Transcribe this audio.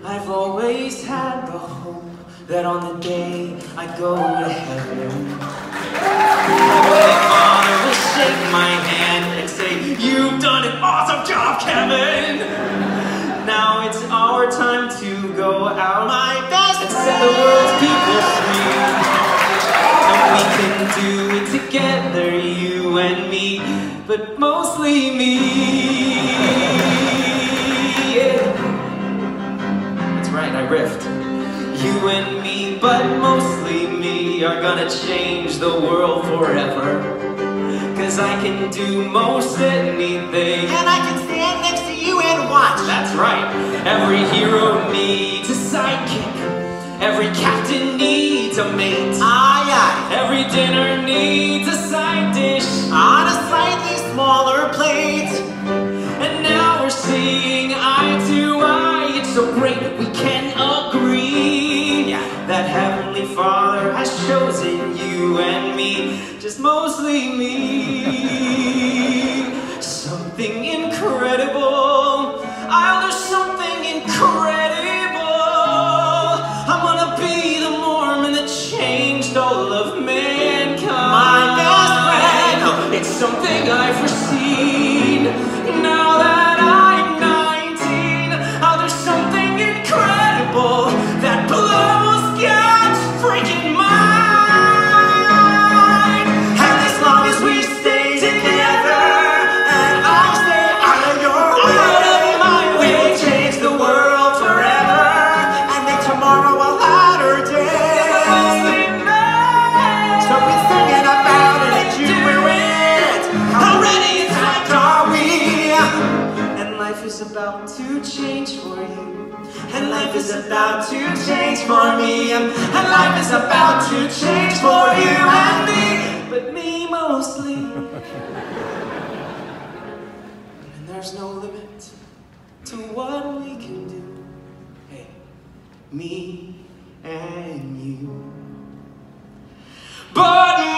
I've always had the hope that on the day I go to heaven, Heavenly Father will shake my hand and say, "You've done an awesome job, Kevin!" Now it's our time to go out and set the world's people free. And we can do it together, you and me, but mostly me. Yeah. That's right, I riffed. You and me, but mostly me, are gonna change the world forever. 'Cause I can do most anything, and I can stand next to you and watch. That's right. Every hero needs a sidekick. Every captain needs a mate. Aye, aye. Every dinner needs a side dish On a slightly smaller plate. And now we're seeing eye to eye. It's so great that we can agree that Heavenly Father has chosen you and me, just mostly me. Something incredible. I'll do something incredible. I'm gonna be the Mormon that changed all of mankind. My best friend. It's something I've foreseen. Now that I'm 19, I'll do something incredible that blows God's freaking mind. And as long as we stay together, and I stay out of your way, we will change the world forever and make tomorrow a lighter day. So we're singing about it and you wear it. How ready and hyped are we? And life is about to change for you. And life is about to change for me. And life is about to change for you and me. But me mostly. And there's no limit to what we can do. Hey, me and you. But